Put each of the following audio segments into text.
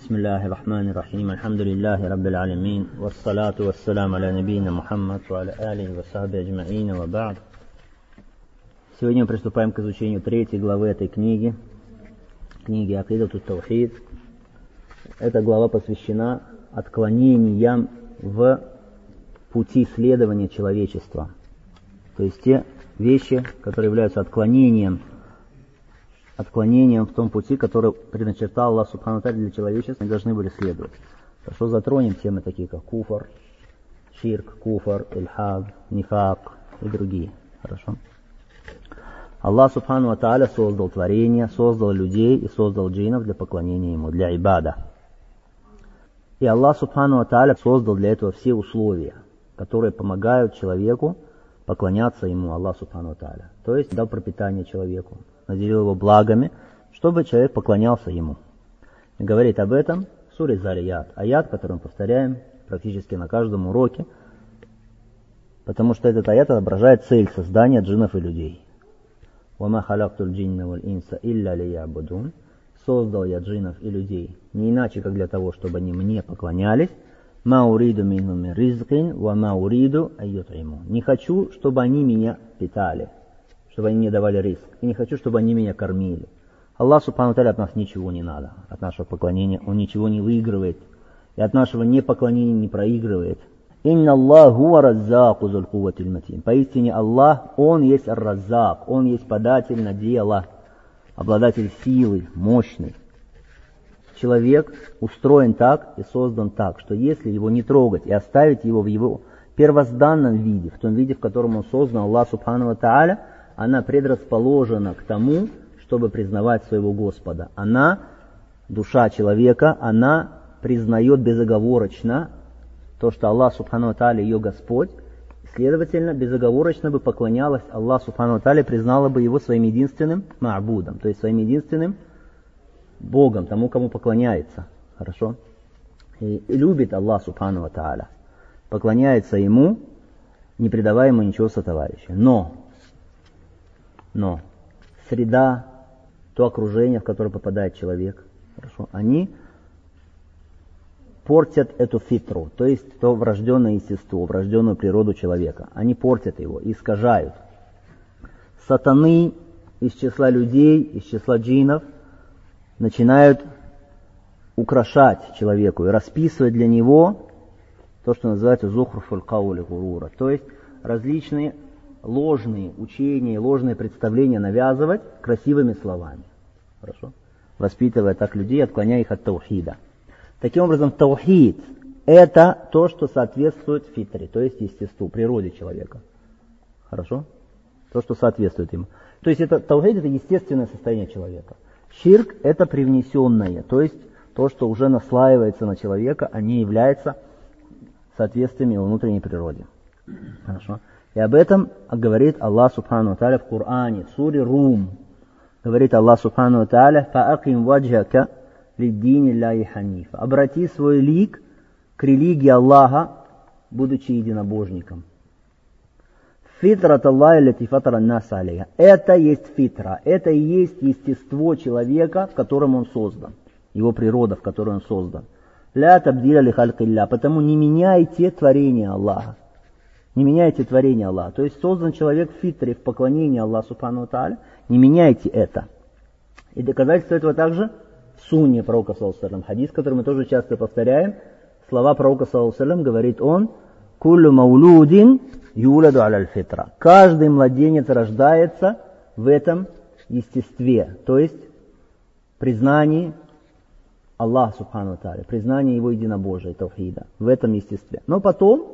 بسم الله الرحمن الرحيم الحمد لله رب العالمين والصلاة والسلام على نبينا Мухаммад وعلى آله وصحبه أجمعين وبعد. Сегодня мы приступаем к изучению 3 главы этой книги Акидату Таухид. Эта глава посвящена отклонениям в пути следования человечества. То есть те вещи, которые являются отклонением в том пути, который предначертал Аллах Субхану Тааля для человечества, они должны были следовать. Хорошо, затронем темы такие, как куфр, ширк, куфр, ильхад, нифак и другие. Хорошо. Аллах Субхану Тааля создал творение, создал людей и создал джиннов для поклонения Ему, для ибада. И Аллах Субхану Тааля создал для этого все условия, которые помогают человеку поклоняться Ему, Аллах Субхану Тааля. То есть дал пропитание человеку, наделил его благами, чтобы человек поклонялся ему. И говорит об этом в суре Зарият, аят, который мы повторяем практически на каждом уроке, потому что этот аят отображает цель создания джиннов и людей. وَمَا خَلَقْتُ الْجِنَّ وَالْإِنسَ إِلَّا لِيَعْبُدُونَ. Создал я джиннов и людей не иначе, как для того, чтобы они мне поклонялись. مَا أُرِيدُ مِنْهُمْ مِنْ رِزْقٍ وَمَا أُرِيدُ أَن يُطْعِمُونَ. Не хочу, чтобы они меня питали, чтобы они мне давали риск. И не хочу, чтобы они меня кормили. Аллах Субхану Тааля от нас ничего не надо. От нашего поклонения Он ничего не выигрывает. И от нашего непоклонения не проигрывает. Инна Аллах хуа раззаку зуль кувватиль матин. Поистине Аллах, Он есть ар-раззак. Он есть податель на дело. Обладатель силы, мощный. Человек устроен так и создан так, что если его не трогать и оставить его в его первозданном виде, в том виде, в котором он создан, Аллах Субхану Тааля, она предрасположена к тому, чтобы признавать своего Господа. Она, душа человека, она признает безоговорочно то, что Аллах Субхану Тааля ее Господь. Следовательно, безоговорочно бы поклонялась Аллах Субхану Тааля, признала бы его своим единственным ма'будом, то есть своим единственным Богом, тому, кому поклоняется. Хорошо? И любит Аллах Субхану Тааля. Поклоняется Ему, не предавая Ему ничего сотоварища. Но среда, то окружение, в которое попадает человек, хорошо, они портят эту фитру, то есть то врожденное естество, врожденную природу человека. Они портят его, искажают. Сатаны из числа людей, из числа джиннов начинают украшать человеку и расписывать для него то, что называется зухруфуль каули гурура, то есть различные ложные учения, ложные представления навязывать красивыми словами. Хорошо? Воспитывая так людей, отклоняя их от таухида. Таким образом, таухид – это то, что соответствует фитре, то есть естеству, природе человека. Хорошо? То, что соответствует ему. То есть таухид – это естественное состояние человека. Ширк – это привнесенное, то есть то, что уже наслаивается на человека, а не является соответствием его внутренней природе. Хорошо? И об этом говорит Аллах Субхану Тааля в Коране, в суре Рум. Говорит Аллах Субхану Тааля: «Фааким ваджака лиддини лляхи ханифа». Обрати свой лик к религии Аллаха, будучи единобожником. Фитрат Аллахи лати фатара наса алейха. Это есть фитра, это и есть естество человека, в котором он создан. Его природа, в которой он создан. Ля табдиля ли халькилля. Потому не меняйте творение Аллаха. Не меняйте творение Аллаха. То есть создан человек в фитре, в поклонении Аллаху Субхану Тааля. Не меняйте это. И доказательство этого также в сунне пророка саллаллаху алейхи ва саллям. Хадис, который мы тоже часто повторяем. Слова пророка саллаллаху алейхи ва саллям, говорит он: «Куллю маулудин юладу аляль фитра». Каждый младенец рождается в этом естестве. То есть признании Аллаха Субхану Тааля, признание Его единобожия, таухида. В этом естестве. Но потом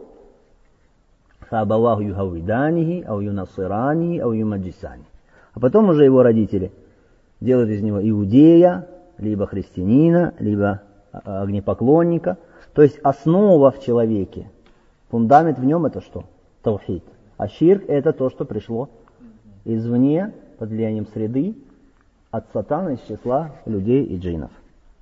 фаабаваху юхавиданихи, ау юнасиранихи, ау юмаджисани. А потом уже его родители делают из него иудея, либо христианина, либо огнепоклонника. То есть основа в человеке, фундамент в нем это что? Таухид. А ширк это то, что пришло извне, под влиянием среды, от сатана из числа людей и джиннов.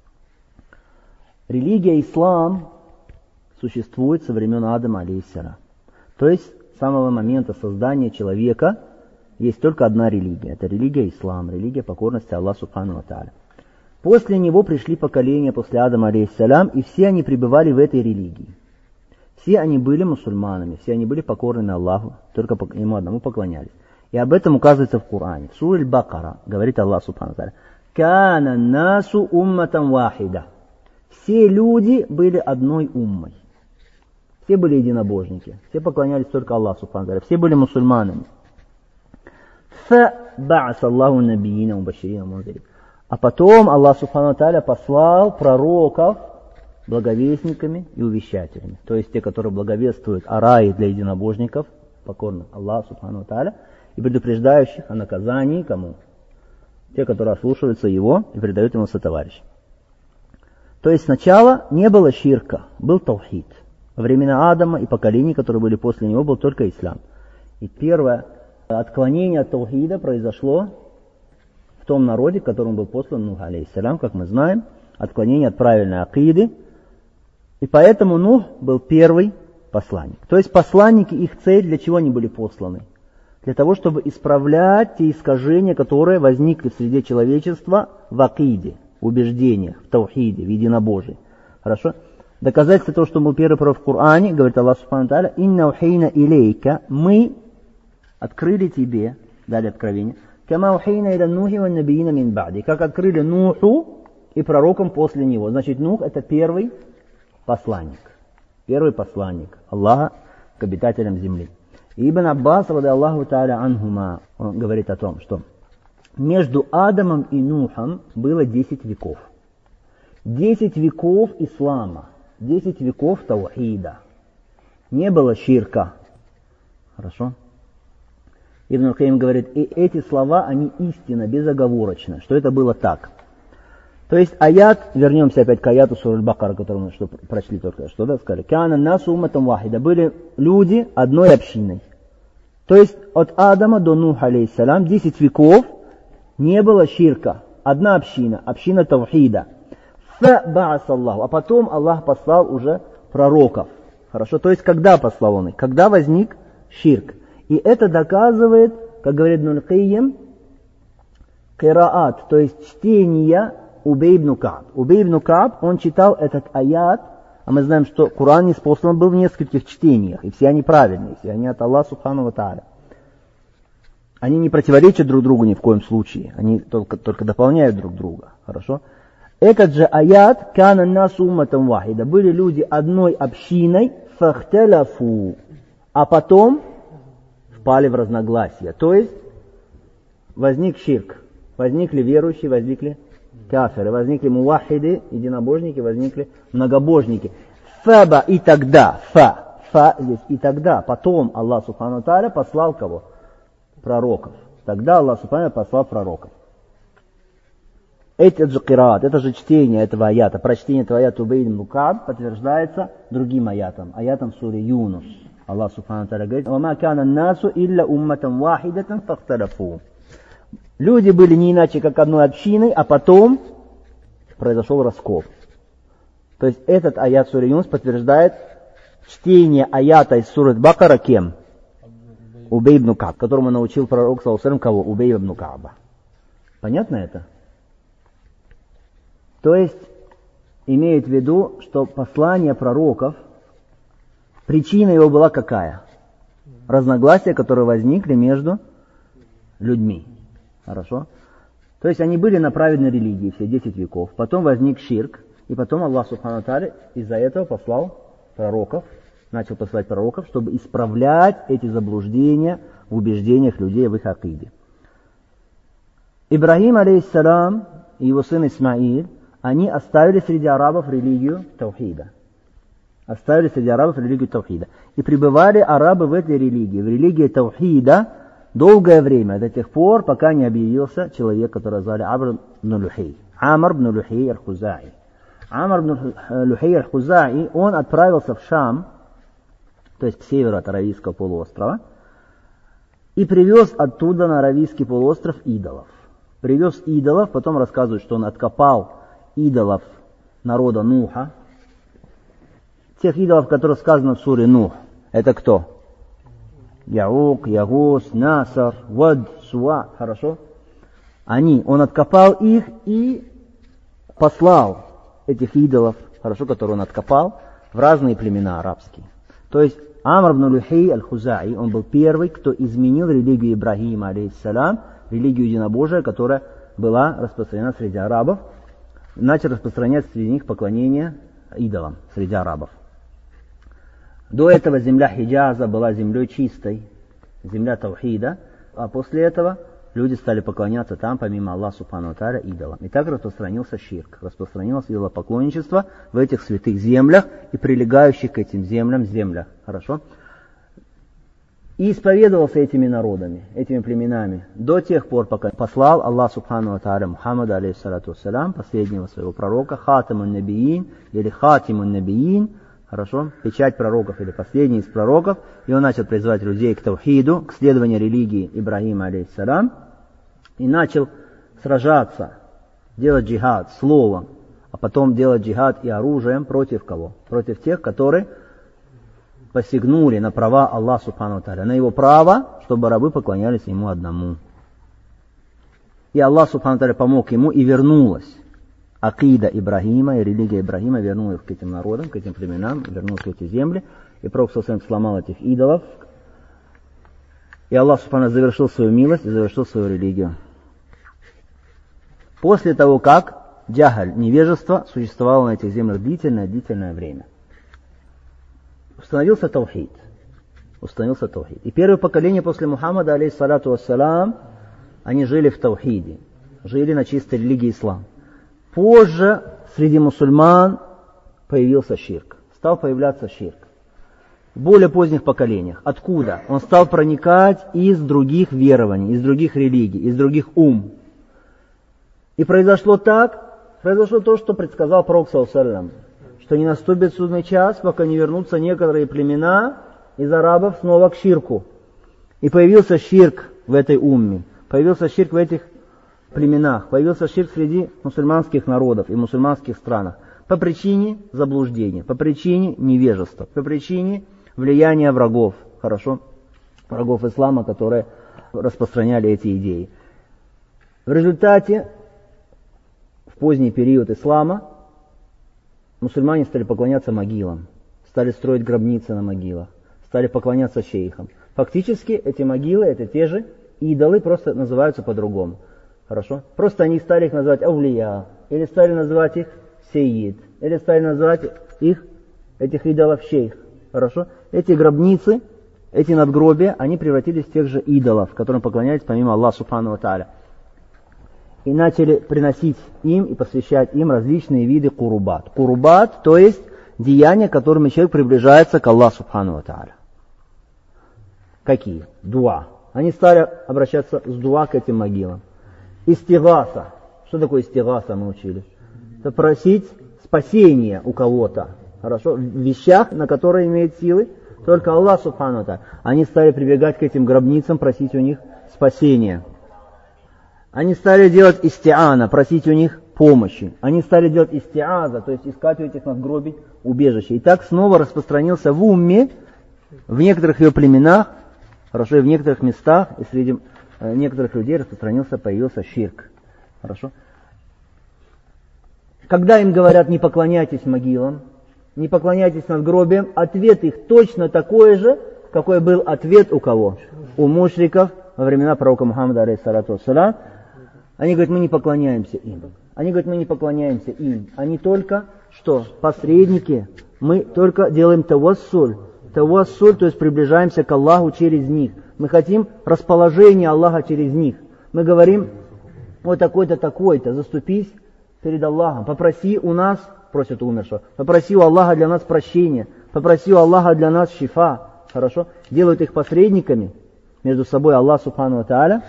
Религия ислам существует со времен Адама алейхиссалям. То есть с самого момента создания человека есть только одна религия. Это религия ислам, религия покорности Аллаху Субхану Тааля. После него пришли поколения после Адама, алейхиссалям, и все они пребывали в этой религии. Все они были мусульманами, все они были покорны Аллаху, только ему одному поклонялись. И об этом указывается в Коране. В суре Аль-Бакара говорит Аллах субхану ва тааля: «Кана насу умматан вахида». Все люди были одной уммой. Все были единобожники. Все поклонялись только Аллаху субхану ва тааля. Все были мусульманами. فَبَعَثَ اللَّهُ النَّبِيِّينَ مُبَشِّرِينَ وَمُنذِرِينَ. А потом Аллах субхану ва тааля послал пророков благовестниками и увещателями. То есть те, которые благовествуют о рае для единобожников, покорных Аллаху субхану ва тааля, и предупреждающих о наказании кому? Те, которые ослушиваются его и предают ему сотоварища. То есть сначала не было ширка, был таухид. Во времена Адама и поколений, которые были после него, был только ислам. И первое отклонение от таухида произошло в том народе, которому был послан Нух, алейхиссалям, как мы знаем, отклонение от правильной акиды. И поэтому Нух был первый посланник. То есть посланники, их цель, для чего они были посланы? Для того, чтобы исправлять те искажения, которые возникли в среде человечества в акиде, в убеждениях, в таухиде, в единобожии. Хорошо? Доказательство того, что был первый пророк в Коране, говорит Аллах субхану ва тааля: «Инна ухейна илейка», мы открыли тебе, дали откровение, «Кама ухейна иля Нухи ва набиина мин ба'ди», как открыли Нуху и пророкам после него. Значит, Нух — это первый посланник Аллаха к обитателям земли. И Ибн Аббас, ради Аллаху тааля анхума, он говорит о том, что между Адамом и Нухом было 10 веков. 10 веков ислама, 10 веков таухида. Не было ширка. Хорошо? Ибн Аль-Каим говорит, и эти слова, они истинно, безоговорочно, что это было так. То есть аят, вернемся опять к аяту сура Аль-Бакара, который мы прочли только что, да, сказали, «Кана насу умматан вахида», были люди одной общиной. То есть от Адама до Нуха, алейхиссалям, 10 веков не было ширка. Одна община, община таухида. Фаба'ас Аллаху, а потом Аллах послал уже пророков. Хорошо, то есть когда послал он их? Когда возник ширк. И это доказывает, как говорит Ибн Аль-Кайим, кираат, то есть чтение Убей ибн Кааб. Убей ибн Кааб, он читал этот аят, а мы знаем, что Коран ниспослан был в нескольких чтениях, и все они правильные, все они от Аллаха субхану ва тааля. Они не противоречат друг другу ни в коем случае, они только дополняют друг друга. Хорошо? Этот же аят, «Кана насу умматан вахида», были люди одной общиной, фахталяфу, а потом впали в разногласия. То есть возник ширк, возникли верующие, возникли кафиры, возникли мувахиды, единобожники, возникли многобожники. Фаба, и тогда, фа здесь, и тогда, потом Аллах субхану ва тааля послал кого? Пророков. Тогда Аллах субхану ва тааля послал пророков. Этот же кираат, это же чтение этого аята, прочтение этого аята Убей ибн Кааб подтверждается другим аятом, аятом суре Юнус. Аллах субхану ва тааля говорит, «Вама кана насу илля умматан вахидатан фахталяфу». Люди были не иначе, как одной общиной, а потом произошел раскол. То есть этот аят суре Юнус подтверждает чтение аята из суры Бакара кем? Убей ибн Кааб, которому научил пророк саллаллаху алейхи ва саллям кого? Убей ибн Кааба. Понятно это? То есть имеет в виду, что послание пророков, причина его была какая? Разногласия, которые возникли между людьми. Хорошо? То есть они были на праведной религии все 10 веков. Потом возник ширк. И потом Аллах субхану ва тааля из-за этого послал пророков, начал посылать пророков, чтобы исправлять эти заблуждения в убеждениях людей в их акиде. Ибрахим, алейхиссалям, и его сын Исмаиль, они оставили среди арабов религию таухида. Оставили среди арабов религию таухида. И пребывали арабы в этой религии, в религии таухида, долгое время, до тех пор, пока не объявился человек, которого звали Амр ибн Люхей. Амр ибн Люхей аль-Хузаи. Амр ибн Люхей аль-Хузаи, он отправился в Шам, то есть к северу от Аравийского полуострова, и привез оттуда на Аравийский полуостров идолов. Привез идолов, потом рассказывают, что он откопал идолов народа Нуха. Тех идолов, которые сказано в суре Нух. Это кто? Яук, Ягус, Насар, Вад, Суа. Хорошо? Он откопал их и послал этих идолов, хорошо, которые он откопал, в разные племена арабские. То есть Амр ибн Лухей аль-Хузаи, он был первый, кто изменил религию Ибрахима, алейхиссалям, религию единобожия, которая была распространена среди арабов, начал распространять среди них поклонение идолам среди арабов. До этого земля Хиджаза была землей чистой, земля Таухида, а после этого люди стали поклоняться там, помимо Аллаха Субхану ва Тааля, идолам. И так распространился ширк, распространилось идолопоклонничество в этих святых землях и прилегающих к этим землях. Хорошо? И исповедовался этими народами, этими племенами, до тех пор, пока послал Аллах Субхану ва Тааля Мухаммада, алейхиссалату вассалям, последнего своего пророка, Хатамун Набиин или Хатимун Набиин, хорошо, печать пророков или последний из пророков, и он начал призывать людей к таухиду, к следованию религии Ибрахима, алейхиссалям, и начал сражаться, делать джихад словом, а потом делать джихад и оружием против кого? Против тех, которые посягнули на права Аллаха Субхану ва Тааля, на его право, чтобы рабы поклонялись ему одному. И Аллах Субхану ва Тааля помог ему, и вернулась акида Ибрахима, и религия Ибрахима вернулась к этим народам, к этим племенам, вернулась в эти земли, и Пророк сломал этих идолов, и Аллах Субхану завершил свою милость и завершил свою религию. После того, как джахаль, невежество, существовало на этих землях длительное время. Установился таухид. И первое поколение после Мухаммада, алейхиссалату вассалям, они жили в таухиде, жили на чистой религии ислам. Позже среди мусульман появился ширк. Стал появляться ширк. В более поздних поколениях. Откуда? Он стал проникать из других верований, из других религий, из других И произошло то, что предсказал Пророк саллаллаху алейхи ва саллям, что не наступит судный час, пока не вернутся некоторые племена из арабов снова к ширку. И появился ширк в этой умме, появился ширк в этих племенах, появился ширк среди мусульманских народов и мусульманских странах по причине заблуждения, по причине невежества, по причине влияния врагов, врагов ислама, которые распространяли эти идеи. В результате, в поздний период ислама, мусульмане стали поклоняться могилам, стали строить гробницы на могилах, стали поклоняться шейхам. Фактически эти могилы, это те же идолы, просто называются по-другому. Хорошо? Просто они стали их называть аулия, или стали называть их сейид, или стали называть их, этих идолов, шейх. Хорошо? Эти гробницы, эти надгробия, они превратились в тех же идолов, которым поклонялись помимо Аллаха Субхану ва Тааля. И начали приносить им и посвящать им различные виды курубат. Курубат, то есть деяния, которыми человек приближается к Аллаху Субхану ва Тааля. Какие? Дуа. Они стали обращаться с дуа к этим могилам. Истигаса. Что такое истигаса, мы учили? Это просить спасения у кого-то. Хорошо? В вещах, на которые имеет силы только Аллах Субхану ва Тааля. Они стали прибегать к этим гробницам, просить у них спасения. Они стали делать истиана, просить у них помощи. Они стали делать истиаза, то есть искать у этих надгробий убежище. И так снова распространился в умме, в некоторых ее племенах, хорошо, и в некоторых местах, и среди некоторых людей появился ширк. Хорошо? Когда им говорят, не поклоняйтесь могилам, не поклоняйтесь надгробиям, ответ их точно такой же, какой был ответ у кого? У мушриков во времена пророка Мухаммада, алейхиссалату вассалям. Они говорят, мы не поклоняемся им. Они только, что? Посредники. Мы только делаем тавассуль. Тавассуль, то есть приближаемся к Аллаху через них. Мы хотим расположения Аллаха через них. Мы говорим, вот такой-то, такой-то, заступись перед Аллахом. Попроси у нас, просит умершего, попроси у Аллаха для нас прощения. Попроси у Аллаха для нас шифа. Хорошо? Делают их посредниками между собой Аллах Субхану ва Тааля.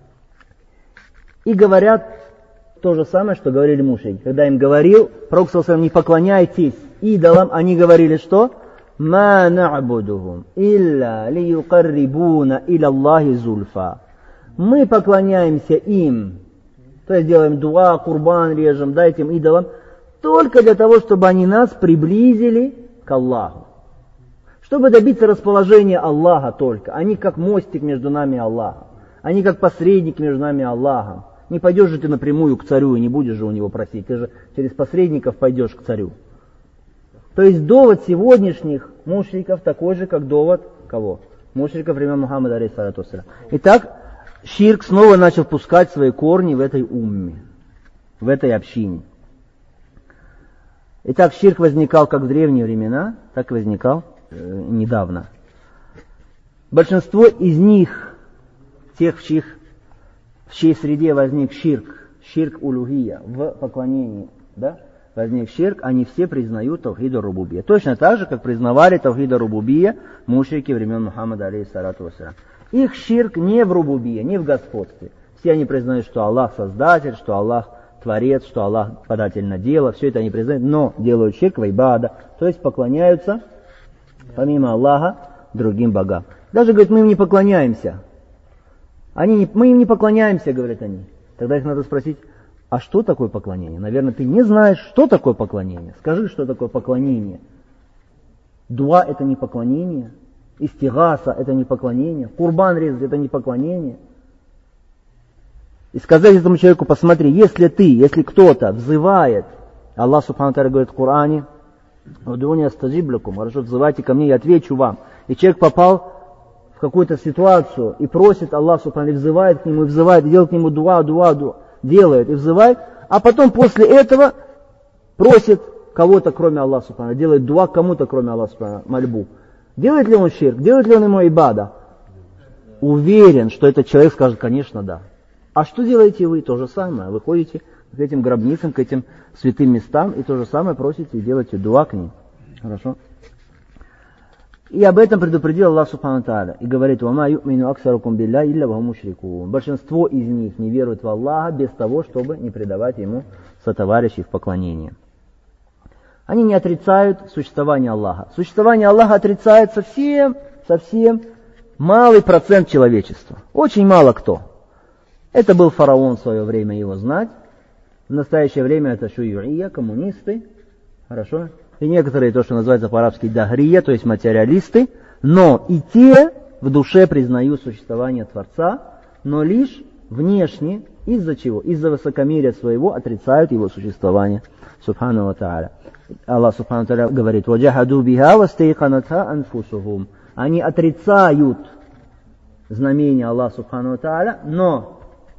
И говорят то же самое, что говорили мушрики. Когда им говорил Пророк саллаллаху алейхи ва саллям, не поклоняйтесь идолам, они говорили что? «Ма на'будухум илля лиюкаррибуна иля Аллахи зульфа». Мы поклоняемся им, то есть делаем дуа, курбан режем, этим идолам, только для того, чтобы они нас приблизили к Аллаху. Чтобы добиться расположения Аллаха только. Они как мостик между нами и Аллахом. Они как посредник между нами и Аллахом. Не пойдешь же ты напрямую к царю и не будешь же у него просить. Ты же через посредников пойдешь к царю. То есть довод сегодняшних мушриков такой же, как довод кого? Мушриков времен Мухаммада, алейхиссалату вассалям. Итак, ширк снова начал пускать свои корни в этой умме, в этой общине. Итак, ширк возникал как в древние времена, так и возникал недавно. Большинство из них, тех, в чьей среде возник ширк улухия, в поклонении, да, возник ширк, они все признают тавхид ар-рубубия. Точно так же, как признавали тавхид ар-рубубия мушрики времен Мухаммада, алейхиссалату вассалям. Их ширк не в рубубии, не в господстве. Все они признают, что Аллах создатель, что Аллах творец, что Аллах податель на дело. Все это они признают, но делают ширк в ибада, то есть поклоняются помимо Аллаха другим богам. Даже, говорят, мы им не поклоняемся. Мы им не поклоняемся, говорят они. Тогда их надо спросить, а что такое поклонение? Наверное, ты не знаешь, что такое поклонение. Скажи, что такое поклонение. Дуа — это не поклонение. Истигаса — это не поклонение. Курбан резать — это не поклонение. И сказать этому человеку, посмотри, если кто-то взывает, Аллах Субхану ва Тааля говорит в Коране, «Удуни астаджиб лакум», хорошо, взывайте ко мне, я отвечу вам. И человек попал в какую-то ситуацию и просит Аллах Субхану, взывает к нему, и взывает, и делает к нему дуа, делает и взывает, а потом после этого просит кого-то, кроме Аллаха Субхану, делает дуа кому-то, кроме Аллаха Субхану, мольбу. Делает ли он ширк? Делает ли он ему ибада? Уверен, что этот человек скажет, конечно, да. А что делаете вы? То же самое. Вы ходите к этим гробницам, к этим святым местам, и то же самое просите и делаете дуа к ним. Хорошо? И об этом предупредил Аллах Субхану Тааля. И говорит, «Вама ю'мину аксарукум билля илля ва мушрикун». Большинство из них не верует в Аллаха без того, чтобы не предавать ему сотоварищей в поклонении. Они не отрицают существование Аллаха. Существование Аллаха отрицает совсем малый процент человечества. Очень мало кто. Это был фараон в свое время, его знать. В настоящее время это шуюия, коммунисты. Хорошо? И некоторые, то, что называется по-арабски дагрия, то есть материалисты. Но и те в душе признают существование Творца, но лишь внешне. Из-за чего? Из-за высокомерия своего отрицают его существование. Субхану ва Тааля. Аллах Субхану ва Тааля говорит, «Ваджахаду биха вастейханатха анфусухум». Они отрицают знамения Аллаха Субхану ва Тааля, но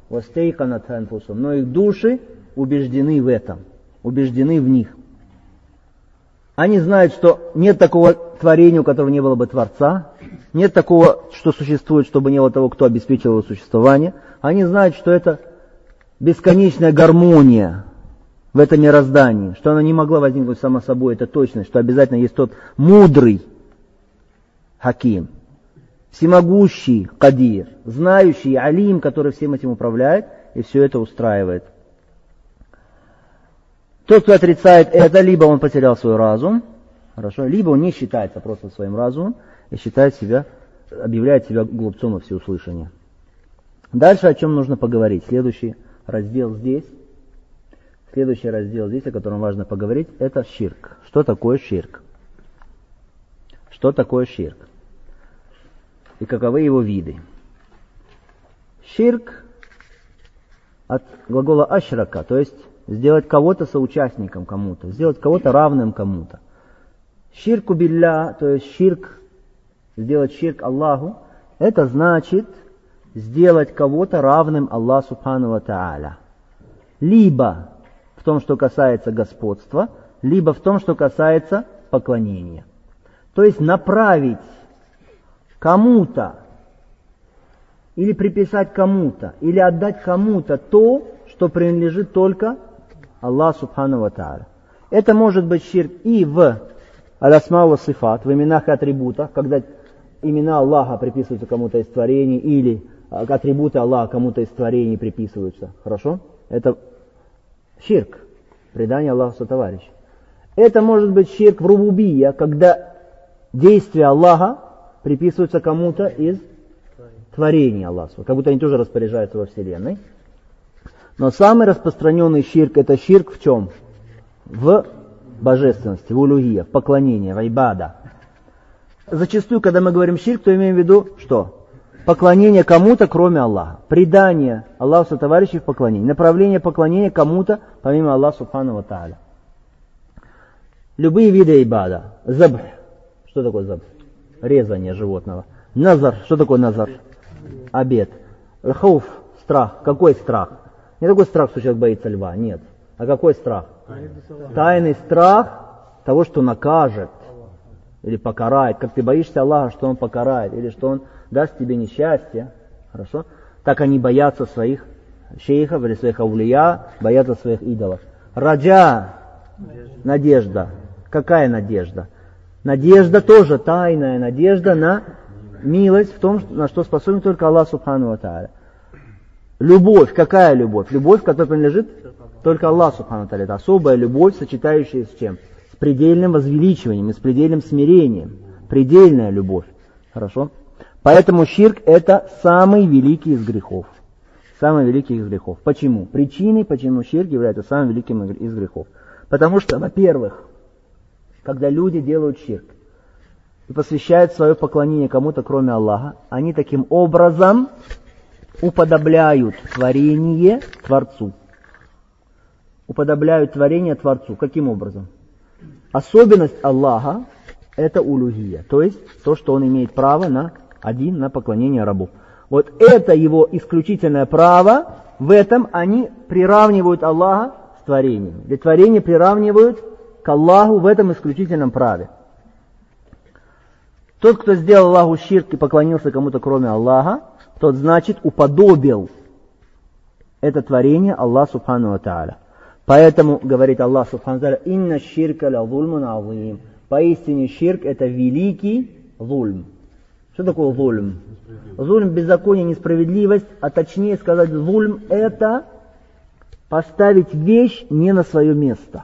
их души убеждены в этом, убеждены в них. Они знают, что нет такого творения, у которого не было бы Творца, нет такого, что существует, чтобы не было того, кто обеспечил его существование. Они знают, что это бесконечная гармония в этом мироздании, что она не могла возникнуть сама собой, это точно, что обязательно есть тот мудрый Хаким, всемогущий Кадир, знающий Алим, который всем этим управляет, и все это устраивает. Тот, кто отрицает это, либо он потерял свой разум, хорошо, либо он не считается просто своим разумом и объявляет себя глупцом во всеуслышание. Дальше о чем нужно поговорить. Следующий раздел здесь, о котором важно поговорить, это ширк. Что такое ширк? Что такое ширк? И каковы его виды? Ширк от глагола ашрака, то есть сделать кого-то соучастником кому-то, сделать кого-то равным кому-то. Ширку билля, то есть сделать ширк Аллаху, это значит сделать кого-то равным Аллаху Субхану ва Тааля. Либо в том, что касается господства, либо в том, что касается поклонения. То есть направить кому-то, или приписать кому-то, или отдать кому-то то, что принадлежит только Аллаху Субхану ва Тааля. Это может быть ширк и в аль-асма ва сифат, в именах и атрибутах, когда имена Аллаха приписываются кому-то из творений, или атрибуты Аллаха кому-то из творений приписываются. Хорошо? Это ширк, предание Аллаху сотоварища. Это может быть ширк в рубубия, когда действия Аллаха приписываются кому-то из творений Аллаха, как будто они тоже распоряжаются во Вселенной. Но самый распространенный ширк — это ширк в чем? В божественности, в улухия, в поклонении, в айбада. Зачастую, когда мы говорим ширк, то имеем в виду что? поклонение кому-то, кроме Аллаха. Предание Аллаху сотоварищей в поклонении. Направление поклонения кому-то, помимо Аллаха субхану ва тааля. Любые виды ибада. Забх. Что такое забх? Резание животного. Назар. Что такое назар? Обет. Хауф. Страх. Какой страх? Не такой страх, что человек боится льва. Нет. А какой страх? Тайный страх того, что накажет. Или покарает. Как ты боишься Аллаха, что Он покарает. Или что Он даст тебе несчастье. Хорошо? Так они боятся своих шейхов или своих аулия, боятся своих идолов. Раджа. Надежда. Какая надежда? Надежда тоже тайная надежда на милость в том, на что способен только Аллах субхану ва тааля. Любовь. Какая любовь? Любовь, которая принадлежит только Аллаху субхану ва тааля. Это особая любовь, сочетающаяся с чем? С предельным возвеличиванием, с предельным смирением. Предельная любовь. Хорошо? Поэтому ширк это самый великий из грехов. Самый великий из грехов. Почему? Причиной, почему ширк является самым великим из грехов. Потому что, во-первых, когда люди делают ширк и посвящают свое поклонение кому-то, кроме Аллаха, они таким образом уподобляют творение Творцу. Уподобляют творение Творцу. Каким образом? Особенность Аллаха – это улухия, то есть то, что Он имеет право на поклонение рабу. Вот это Его исключительное право, в этом они приравнивают Аллаха с творением. Ведь творение приравнивают к Аллаху в этом исключительном праве. Тот, кто сделал Аллаху ширк и поклонился кому-то кроме Аллаха, тот, значит, уподобил это творение Аллаху субхану ва тааля. Поэтому, говорит Аллах субхану ва тааля, «Инна ширка ля зульмун азим». Поистине ширк это великий зульм. Что такое зульм? Зульм – беззаконие, несправедливость, а точнее сказать, зульм – это поставить вещь не на свое место.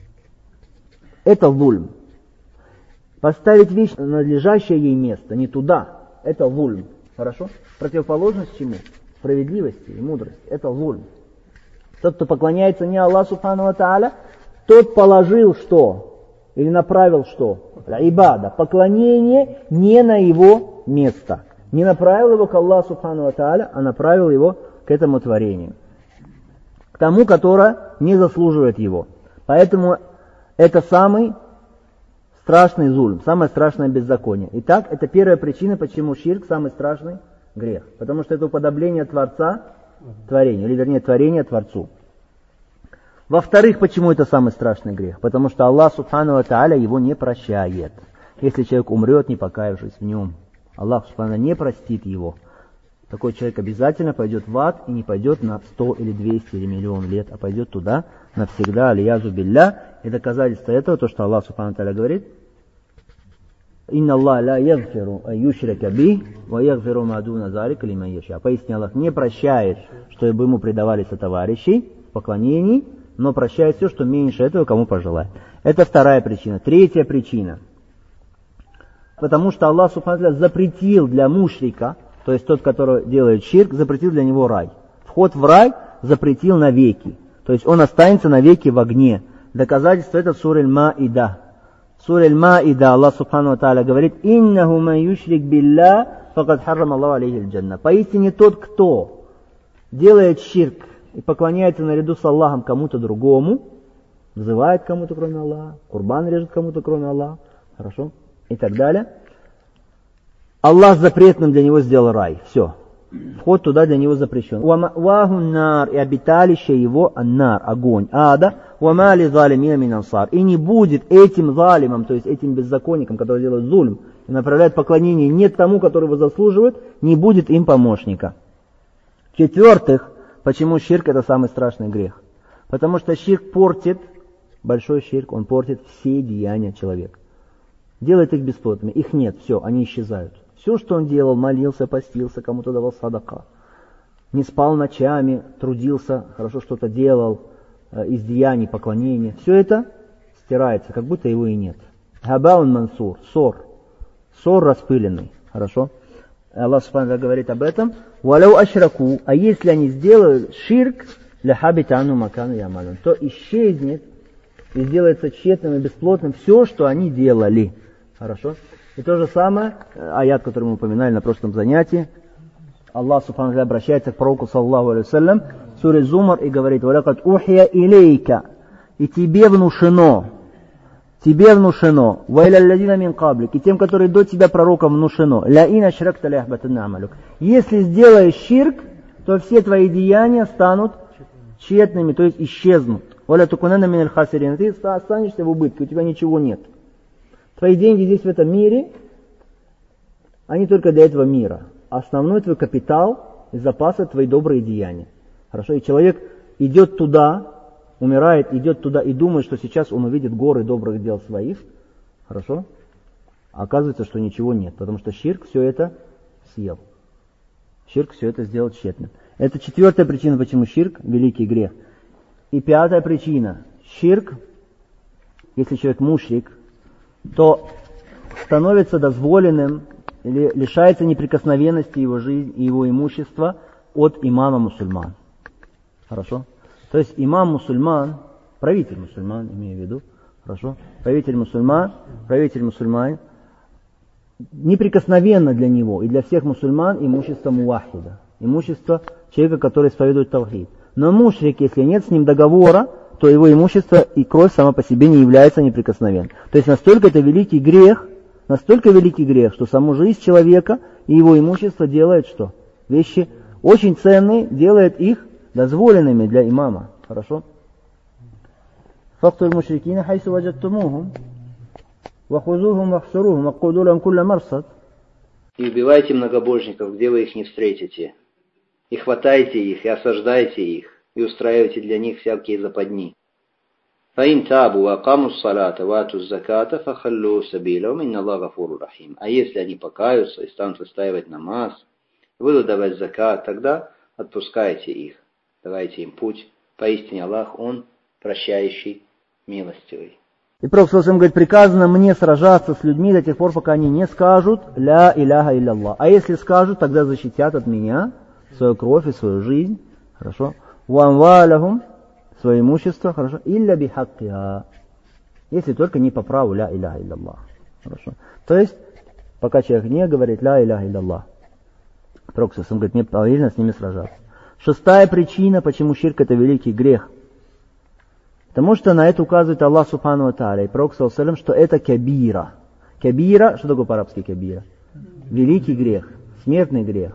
Это зульм. Поставить вещь на надлежащее ей место, не туда. Это зульм. Хорошо? Противоположность чему? Справедливости и мудрости. Это зульм. Тот, кто поклоняется не Аллаху субхану ва тааля, тот положил что? Или направил что? Ибада. Поклонение не на его место. Не направил его к Аллаху субхану ва тааля, а направил его к этому творению. К тому, которое не заслуживает его. Поэтому это самый страшный зульм, самое страшное беззаконие. Итак, это первая причина, почему ширк самый страшный грех. Потому что это уподобление Творца творению, или вернее творение Творцу. Во-вторых, почему это самый страшный грех? Потому что Аллах субхану ва тааля его не прощает. Если человек умрет, не покаявшись в нем, Аллах субхану не простит его. Такой человек обязательно пойдет в ад и не пойдет на 100 или 200 или миллион лет, а пойдет туда навсегда, алиязу билля. И доказательство этого, то, что Аллах субхану ва тааля говорит, «Инна Аллах ла ягфиру аюшрика бих, ва ягфиру ма дуна залика лиман яша». Поистине Аллах не прощает, что бы ему предавались сотоварищи в поклонении, но прощает все, что меньше этого, кому пожелает. Это вторая причина. Третья причина. Потому что Аллах субхану ва тааля запретил для мушрика, то есть тот, который делает ширк, запретил для него рай. Вход в рай запретил навеки. То есть он останется навеки в огне. Доказательство это в суре Аль-Маида. В суре Аль-Маида Аллах субхану ва тааля говорит: «Иннаху ман юшрик билля, факад харрама Аллаху алейхи аль-джанна». Поистине тот, кто делает ширк и поклоняется наряду с Аллахом кому-то другому, взывает кому-то кроме Аллаха, курбан режет кому-то кроме Аллаха, хорошо, и так далее. Аллах запретным для него сделал рай. Все. Вход туда для него запрещен. «Ваху нар», и обиталище его аннар, огонь, ада. «Вама ли залимина мин ансар». И не будет этим залимом, то есть этим беззаконником, который делает зульм, и направляет поклонение не тому, который его заслуживает, не будет им помощника. В-четвертых, почему ширк это самый страшный грех? Потому что ширк портит, большой ширк, он портит все деяния человека. Делает их бесплотными. Их нет, все, они исчезают. Все, что он делал, молился, постился, кому-то давал садака, не спал ночами, трудился, хорошо что-то делал, из деяний, поклонения, все это стирается, как будто его и нет. Хабаун мансур, ссор распыленный, хорошо. Аллах субхану говорит об этом. Валяу ашраку, а если они сделают ширк, ля хабитану макану ямалун, то исчезнет и сделается тщетным и бесплотным все, что они делали. Хорошо? И то же самое, аят, который мы упоминали на прошлом занятии, Аллах Субхану ва обращается к пророку саллаллаху алейхи вассалям в суре Зумар и говорит: «Валякад ухия илейка», и тебе внушено, «Вайля алладина мин каблик», и тем, которые до тебя пророком внушено, «Ля ин ашракта ля ахбатанна амалюк». Если сделаешь ширк, то все твои деяния станут тщетными, то есть исчезнут. «Валя тукунанна мин аль-хасирин», ты останешься в убытке, у тебя ничего нет. Твои деньги здесь в этом мире, они только для этого мира. Основной твой капитал и запасы твои добрые деяния. Хорошо? И человек идет туда, умирает, идет туда и думает, что сейчас он увидит горы добрых дел своих. Хорошо? А оказывается, что ничего нет, потому что ширк все это съел. Ширк все это сделал тщетным. Это 4-я причина, почему ширк великий грех. И 5-я причина. Ширк, если человек мушрик, то становится дозволенным или лишается неприкосновенности его жизни и его имущества от имама мусульман. Хорошо? То есть имам мусульман, правитель мусульман, имею в виду, хорошо? Правитель мусульман, неприкосновенно для него и для всех мусульман имущество мувахида, имущество человека, который исповедует тавхид. Но мушрик, если нет с ним договора, то его имущество и кровь сама по себе не является неприкосновенной. То есть настолько это великий грех, что саму жизнь человека и его имущество делает что? Вещи очень ценные, делает их дозволенными для имама. Хорошо? «Фактуль мушрикина хайсу ваджаттумухум, вахузухум вахсурухум, ваккудулам кулля марсад». И убивайте многобожников, где вы их не встретите. И хватайте их, и осаждайте их, и устраивайте для них всякие западни. فَإِنْ تَابُوا وَأَقَامُوا الصَّلَاةَ وَآتُوا الزَّكَاةَ فَخَلُّوا سَبِيلَهُمْ إِنَّ اللَّهَ غَفُورٌ رَحِيمٌ. А если они покаются и станут выстаивать намаз, будут давать закат, тогда отпускайте их, давайте им путь. Поистине Аллах, Он прощающий, милостивый. И Пророк говорит: приказано мне сражаться с людьми до тех пор, пока они не скажут «Ля иляха илля. А если скажут, тогда защитят от меня свою кровь и свою жизнь. Хорошо? «Вамвалахум», свое имущество, хорошо, «Илля бихаккиха», если только не по праву «Ля иляха илля». Хорошо? То есть, пока человек не говорит «Ля иляха илля», Пророк говорит: мне повелено с ними сражаться. 6-я причина, почему ширк это великий грех. Потому что на это указывает Аллах Субхану ва Тааля и Пророк, что это кабира. Кабира, что такое по-арабски кабира? Великий грех, смертный грех.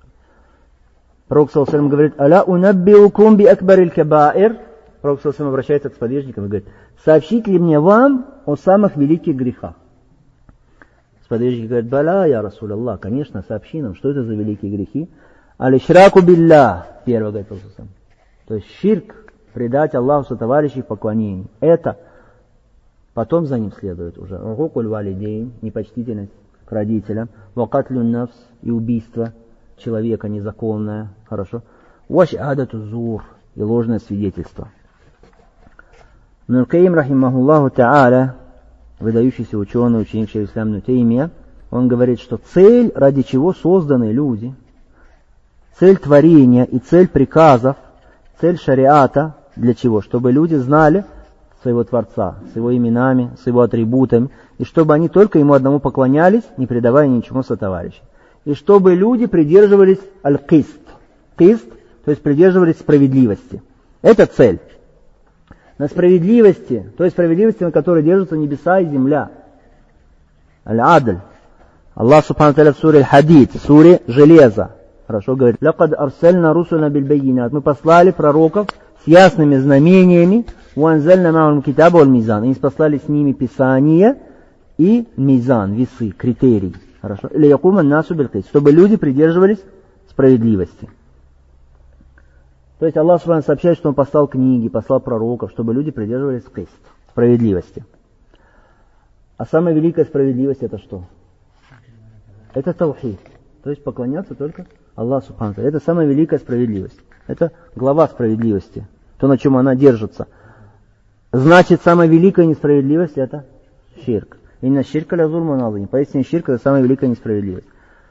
Пророк говорит: «Аля унаббиукум би акбарил кабаир». Пророк обращается к сподвижникам и говорит: сообщить ли мне вам о самых великих грехах? Сподвижники говорят: «Баля, я Расул Аллах, конечно, сообщи нам, что это за великие грехи». «Аль-ишраку билля», первое говорит Пророк. То есть ширк, предать Аллаху сотоварищей в поклонении. Это потом за ним следует уже «Угукуль валидейн», непочтительность к родителям, «Вакатлюн нафс», и убийство человека незаконное, хорошо, «Вашадату зур», и ложное свидетельство. Ибн аль-Каим, рахимахуллаху та'аля, выдающийся ученый, ученик шейха ислама ибн Таймия, он говорит, что цель, ради чего созданы люди, цель творения и цель приказов, цель шариата, для чего? Чтобы люди знали своего Творца, с его именами, с его атрибутами, и чтобы они только ему одному поклонялись, не предавая ничему сотоварища. И чтобы люди придерживались аль-кист, кист, то есть придерживались справедливости. Это цель. На справедливости, то есть справедливости, на которой держатся небеса и земля. Аль-адль. Аллах Субхану ва Тааля в суре Аль-Хадид, в суре Железо, хорошо говорит: «Лакад арсальна русуна биль-баййинат». Мы послали пророков с ясными знамениями, «Уанзальна ма'ум китаба валь мизан». И послали с ними писание и мизан, весы, критерий. Хорошо. Или якума насу биль-кист, чтобы люди придерживались справедливости. То есть Аллах Субхану сообщает, что Он послал книги, послал пророков, чтобы люди придерживались кист, справедливости. А самая великая справедливость это что? Это таухид. То есть поклоняться только Аллаху Субхану. Это самая великая справедливость. Это глава справедливости. То, на чем она держится. Значит, самая великая несправедливость это ширк. Инна ширка ля зульмун азим. Поистине ширк это самая великая несправедливость.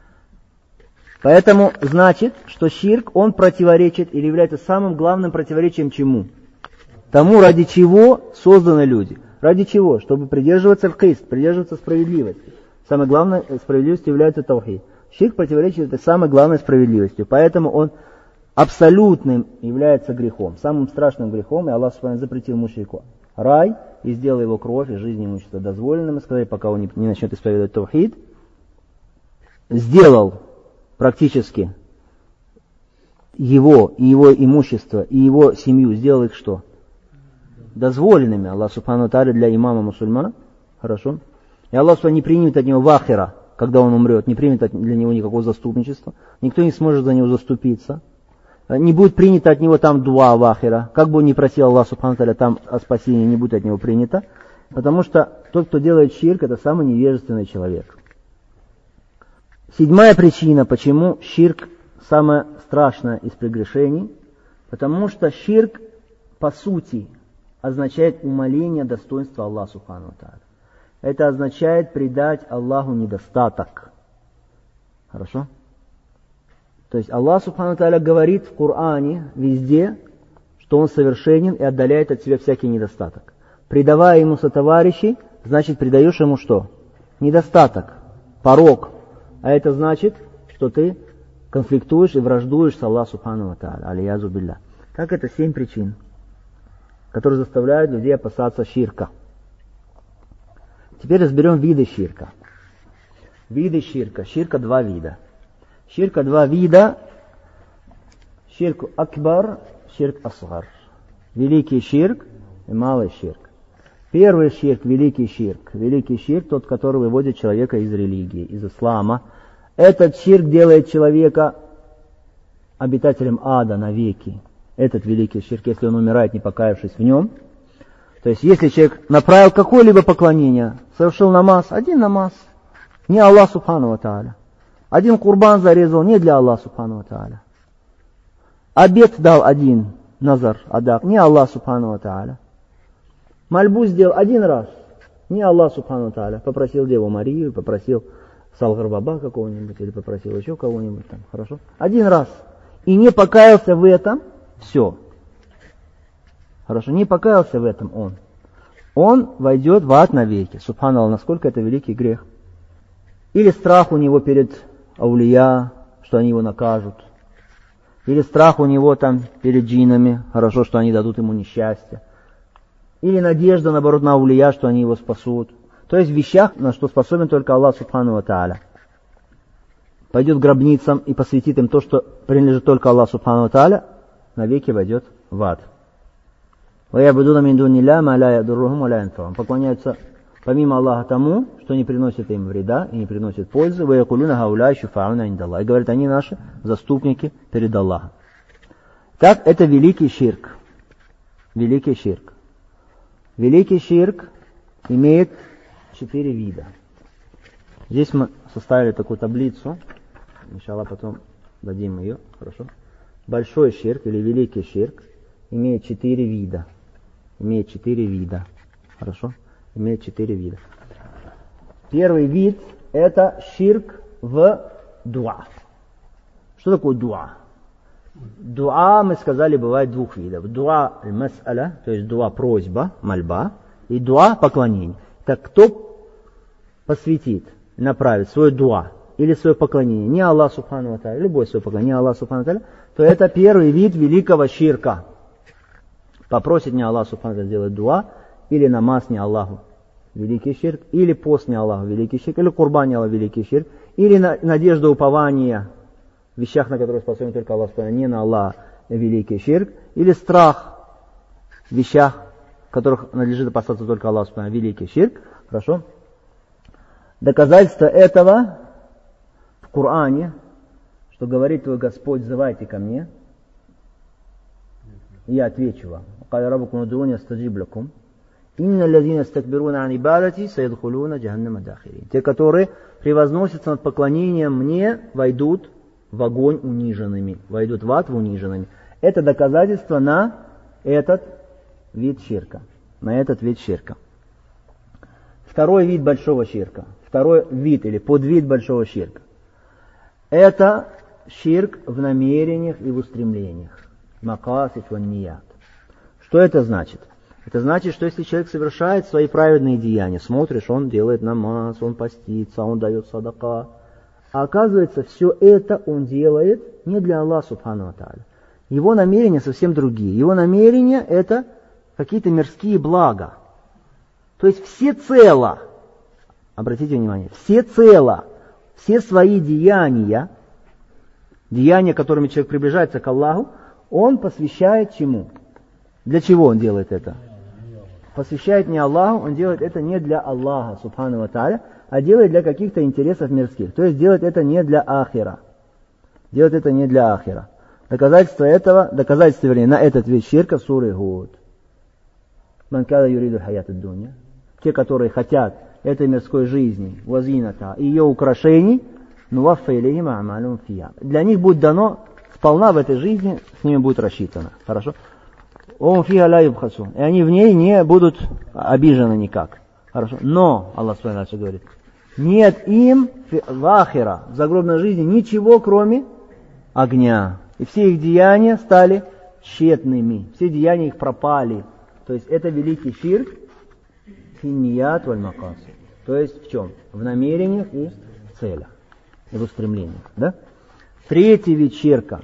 Поэтому значит, что ширк, он противоречит или является самым главным противоречием чему? Тому, ради чего созданы люди. Ради чего? Чтобы придерживаться аль-кист, придерживаться справедливости. Самой главной справедливостью является таухид. Ширк противоречит этой самой главной справедливости. Поэтому он абсолютным является грехом, самым страшным грехом, и Аллах Субхану запретил мушрику рай и сделал его кровь и жизнь имущество дозволенным, и сказали, пока он не начнет исповедовать таухид, сделал практически его и его имущество и его семью, сделал их что? Дозволенными. Аллах Субхану Тааля для имама мусульман. Хорошо. И Аллах Субхану не примет от него вахира, когда он умрет, не примет для него никакого заступничества. Никто не сможет за него заступиться. Не будет принято от него там дуа вахира. Как бы он ни просил Аллах Субхану Тааля там о спасении, не будет от него принято. Потому что тот, кто делает ширк, это самый невежественный человек. 7-я причина, почему ширк самое страшное из прегрешений. Потому что ширк, по сути, означает умаление достоинства Аллаха Субхану Тааля. Это означает придать Аллаху недостаток. Хорошо? То есть Аллах Субхану Тааля говорит в Коране везде, что Он совершенен и отдаляет от себя всякий недостаток. Придавая Ему сотоварищей, значит придаешь Ему что? Недостаток, порок. А это значит, что ты конфликтуешь и враждуешь с Аллахом Субхану Тааля. Алиязу билля. Так это 7 причин, которые заставляют людей опасаться ширка. Теперь разберем виды ширка. Виды ширка. Ширка 2 вида. Ширка 2 вида. Ширк акбар, ширк асгар. Великий ширк и малый ширк. Первый ширк, великий ширк. Великий ширк, тот, который выводит человека из религии, из ислама. Этот ширк делает человека обитателем ада навеки. Этот великий ширк, если он умирает, не покаявшись в нем. То есть, если человек направил какое-либо поклонение, совершил намаз, один намаз, не Аллах Субхану Тааля. Один курбан зарезал, не для Аллаха Субхану Тааля. Обет дал один, назар, адак, не Аллах Субхану Тааля. Мольбу сделал один раз, не Аллах Субхану Тааля. Попросил Деву Марию, попросил Салгар Баба какого-нибудь, или попросил еще кого-нибудь там, хорошо? Один раз. И не покаялся в этом, все. Хорошо, не покаялся в этом он войдет в ад навеки. Субханаллах, насколько это великий грех. Или страх у него перед аулия, что они его накажут. Или страх у него там перед джиннами, хорошо, что они дадут ему несчастье. Или надежда, наоборот, на аулия, что они его спасут. То есть в вещах, на что способен только Аллах Субхану Тааля. Пойдет к гробницам и посвятит им то, что принадлежит только Аллаху Субхану Тааля, навеки войдет в ад. Поклоняются помимо Аллаха тому, что не приносит им вреда и не приносит пользы. И говорят, они наши заступники перед Аллахом. Так, это великий ширк. Великий ширк. Великий ширк имеет 4 вида. Здесь мы составили такую таблицу. Иншаллах, потом дадим ее. Хорошо. Большой ширк или великий ширк имеет 4 вида. Имеет 4 вида. Хорошо? Имеет 4 вида. Первый вид – это ширк в дуа. Что такое дуа? Дуа, мы сказали, бывает 2 видов. Дуа аль-мас'аля, то есть дуа просьба, мольба, и дуа поклонение. Так кто посвятит, направит свой дуа или свое поклонение не Аллах Субхану Тааля, любое свое поклонение не Аллах Субхану Тааля, то это первый вид великого ширка. Попросит не Аллах Субхану Тааля сделать дуа, или намаз не Аллаху, великий ширк, или пост не Аллаху, великий ширк, или курбан не Аллаху, великий ширк, или надежда упования в вещах, на которые способен только Аллах Субхану Тааля, не на Аллаха, великий ширк, или страх в вещах, в которых надлежит опасаться только Аллах Субхану Тааля, великий ширк. Хорошо? Доказательство этого в Коране, что говорит твой Господь, взывайте ко мне, я отвечу вам. قال ربكم ادعوني استجب لكم إن الذين يستكبرون عن عبادتي سيدخلون جهنم داخرين. Те, которые превозносятся над поклонением мне, войдут в огонь униженными, войдут в ад униженными. Это доказательство на этот вид ширка. На этот вид ширка. Второй вид большого ширка. Второй вид или подвид большого ширка. Это ширк в намерениях и в устремлениях. Макасид ван ният. Что это значит? Это значит, что если человек совершает свои праведные деяния, смотришь, он делает намаз, он постится, он дает садака, А оказывается, все это он делает не для Аллаха Субхану ва Тааля. Его намерения совсем другие. Его намерения это какие-то мирские блага. То есть всецело, обратите внимание, всецело, все свои деяния, которыми человек приближается к Аллаху, он посвящает чему? Для чего он делает это? Посвящает не Аллаху, он делает это не для Аллаха, Субхану ва Тааля, а делает для каких-то интересов мирских. То есть делает это не для ахира. Делает это не для ахира. Доказательство, вернее, на этот вид ширка в суре Гуд. Ман кана юриду хаят ад-дунья. Те, которые хотят этой мирской жизни, вазината, ее украшений, нуаффа илейхим а'малюхум фиха. Для них будет дано сполна в этой жизни, с ними будет рассчитано. Хорошо? Ом фиха ла юбхасун. И они в ней не будут обижены никак. Хорошо? Но, Аллах Субхану говорит, нет им в ахира, в загробной жизни, ничего, кроме огня. И все их деяния стали тщетными. Все деяния их пропали. То есть это великий ширк, финният валь макасид. То есть в чем? В намерениях и в целях. И в устремлениях. Да? Третий вид ширка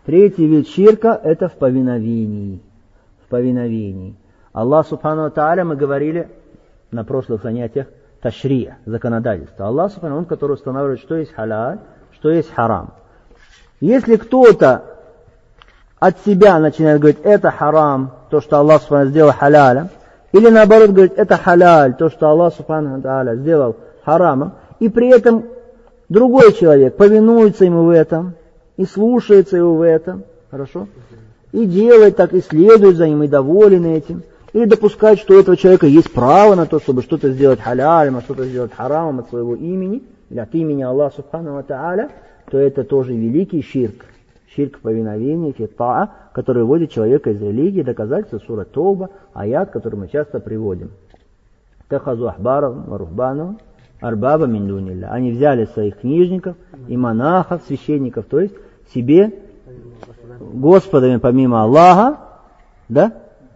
это в повиновении. В повиновении. Аллах Субхану ва Тааля, мы говорили на прошлых занятиях, ташри', законодательство. Аллах Субхану, он, который устанавливает, что есть халяль, что есть харам. Если кто-то от себя начинает говорить, это харам, то, что Аллах Субхану сделал халялем, или наоборот говорит, это халяль, то, что Аллах Субхану сделал харамом, и при этом другой человек повинуется ему в этом, и слушается его в этом, хорошо? И делает так, и следует за ним, и доволен этим. Или допускает, что у этого человека есть право на то, чтобы что-то сделать халялем, а что-то сделать харамом от своего имени, или от имени Аллаха Субхану ва Тааля, то это тоже великий ширк. Ширк повиновения, фитаа, который вводит человека из религии, доказательство сура Тауба, аят, который мы часто приводим. Тахазу ахбаров ва рухбану арбаба мин дунилля. Они взяли своих книжников и монахов, священников, то есть себе господами помимо Аллаха, да?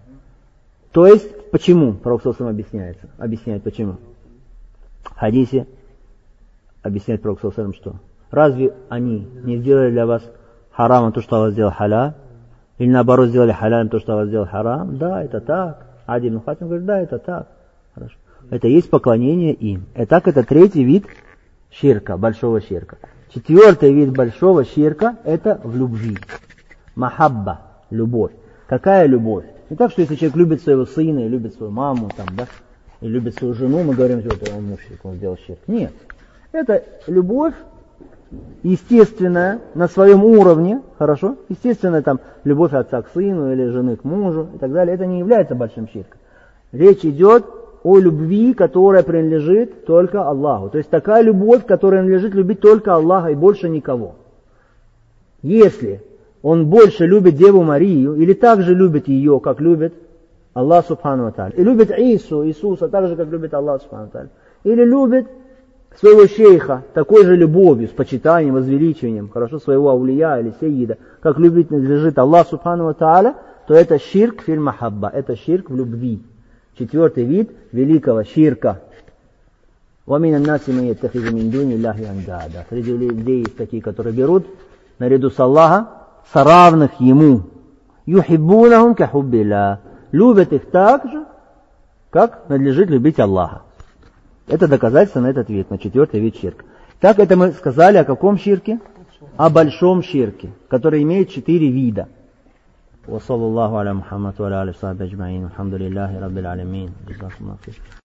То есть, почему? Пророк саллаллаху алейхи объясняет почему. В хадисе объясняет Пророк саллаллаху алейхи что? Разве они не сделали для вас харамом то, что Аллах сделал халяль? Или наоборот сделали халялем то, что Аллах сделал харам? Да, это так. Ади ибн Хатим говорит, да, это так. Хорошо. Это есть поклонение им. Итак, это третий вид ширка, большого ширка. Четвертый вид большого ширка это в любви. Махабба, любовь. Какая любовь? Не так, что если человек любит своего сына, и любит свою маму, там, да, и любит свою жену, мы говорим, что это он мушрик, он сделал ширк. Нет. Это любовь естественная, на своем уровне, хорошо? Естественная там любовь отца к сыну или жены к мужу и так далее. Это не является большим ширком. Речь идет о любви, которая принадлежит только Аллаху. То есть такая любовь, которая принадлежит любить только Аллаха и больше никого. Если он больше любит Деву Марию, или так же любит ее, как любит Аллах Субхану ва Тааля, и любит Иисуса, так же, как любит Аллах Субхану ва Тааля, или любит своего шейха такой же любовью, с почитанием, возвеличиванием, хорошо, своего аулия или сейида, как любит надлежит Аллах Субхану ва Тааля, то это ширк филь махабба, это ширк в любви. Четвертый вид великого ширка. وَمِنَ النَّاسِ مَن يَتَّخِذُ مِن دُونِ اللَّهِ أَنْدَادًا. Среди людей есть такие, которые берут наряду с Аллаха соравных ему. يُحِبُّونَهُمْ كَحُبِّ اللَّهِ. Любят их так же, как надлежит любить Аллаха. Это доказательство на этот вид, на четвертый вид ширка. Так это мы сказали о каком ширке? О большом ширке, который имеет 4 вида. وصلى الله على محمد وعلى آله وصحبه أجمعين والحمد لله رب العالمين.